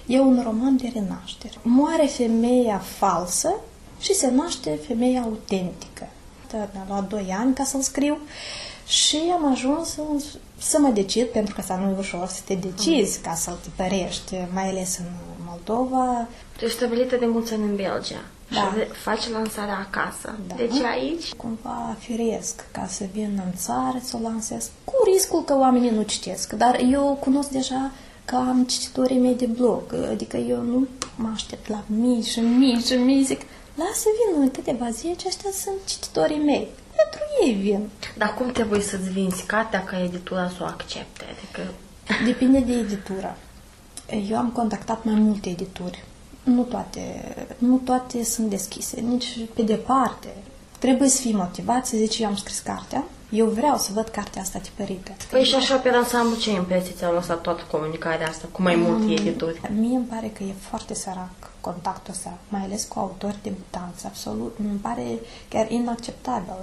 E un roman de renaștere. Moare femeia falsă și se naște femeia autentică. Mi-a luat 2 ani ca să-l scriu și am ajuns să mă decid, pentru că asta nu e ușor să te decizi ca să-l tipărești, mai ales în Moldova. Tu ești stabilită de mulți ani în Belgia. Da. Și faci lansarea acasă. Da. Deci aici? Cumva firesc ca să vin în țară să o lansez, cu riscul că oamenii nu citesc. Dar eu cunosc deja că am cititorii mei de blog, adică eu nu mă aștept la mii și mii și mii, zic, lasă vin în câteva zile, ăștia sunt cititorii mei. Pentru ei vin. Dar cum trebuie să-ți vinzi cartea ca editura să o accepte? Adică... Depinde de editură. Eu am contactat mai multe edituri. Nu toate sunt deschise, nici pe departe. Trebuie să fii motivat, să zici, eu am scris cartea, eu vreau să văd cartea asta tipărită. Păi și așa, pe ansamblu, ce impresii ți-au lăsat toată comunicarea asta cu mai multe edituri? Mie îmi pare că e foarte sărac contactul ăsta, mai ales cu autori debutanți, absolut. Îmi pare chiar inacceptabil.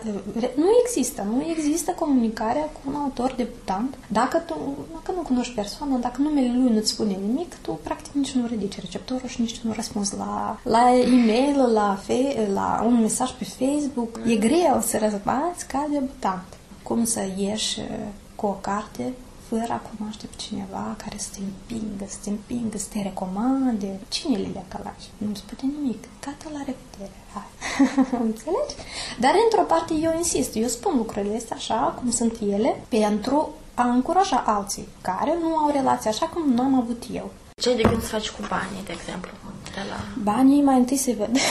Nu există comunicarea cu un autor debutant. Dacă nu cunoști persoana, dacă numele lui nu-ți spune nimic, tu practic nici nu ridici receptorul și nici nu răspunzi la e-mail, la un mesaj pe Facebook. E greu să răzbați ca debutant. Cum să ieși cu o carte fără a cunoaște pe cineva care să te împingă, să te recomande. Cine Lilia Calaci? Nu-mi spune nimic. Gata, la revedere. Înțelegi? Dar, într-o parte, eu insist. Eu spun lucrurile astea așa, cum sunt ele, pentru a încuraja alții care nu au relații așa cum nu am avut eu. Ce ai de gând să faci cu banii, de exemplu? Banii mai întâi se văd.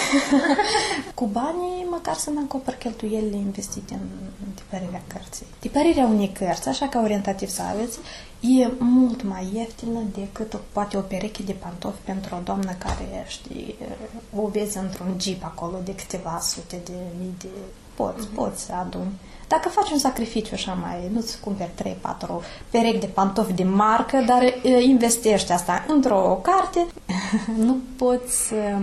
Cu banii, măcar să-mi acopăr cheltuielile investite în tipărirea cărții. Tipărirea unei cărți, așa ca orientativ să aveți, e mult mai ieftină decât poate o pereche de pantofi pentru o doamnă care, știi, o vezi într-un jeep acolo de câteva sute de mii de... Poți să aduni. Dacă faci un sacrificiu așa mai, nu-ți cumperi 3-4 perechi de pantofi de marcă, dar investești asta într-o carte, nu poți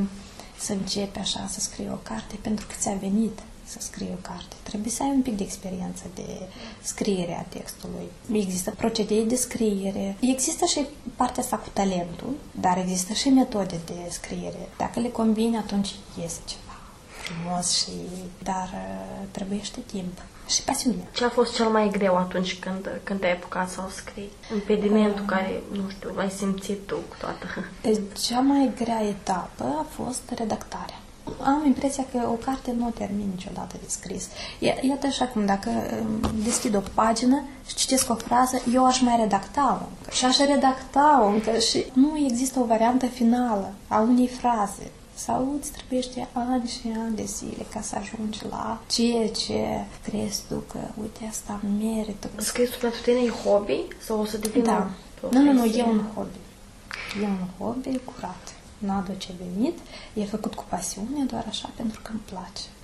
să începi așa să scrii o carte pentru că ți-a venit să scrii o carte. Trebuie să ai un pic de experiență de scriere a textului. Există procedee de scriere, există și partea asta cu talentul, dar există și metode de scriere. Dacă le combini, atunci iese ceva frumos dar trebuiește timp și pasiune. Ce a fost cel mai greu atunci când te-ai apucat să o scrii? Impedimentul care, nu știu, l-ai simțit tu cu toată. Cea mai grea etapă a fost redactarea. Am impresia că o carte nu o termin niciodată de scris. Iată așa cum dacă deschid o pagină și citesc o frază, eu aș mai redacta-o încă. Și aș redacta-o încă și nu există o variantă finală a unei fraze. Sau îți trebuiește ani și ani de zile ca să ajungi la ceea ce crezi tu că, uite, asta merită. Scrisul pentru tine e hobby sau o să devină? Da. Nu, e un hobby. E un hobby curat. Nu aduce venit, e făcut cu pasiune, doar așa pentru că îmi place.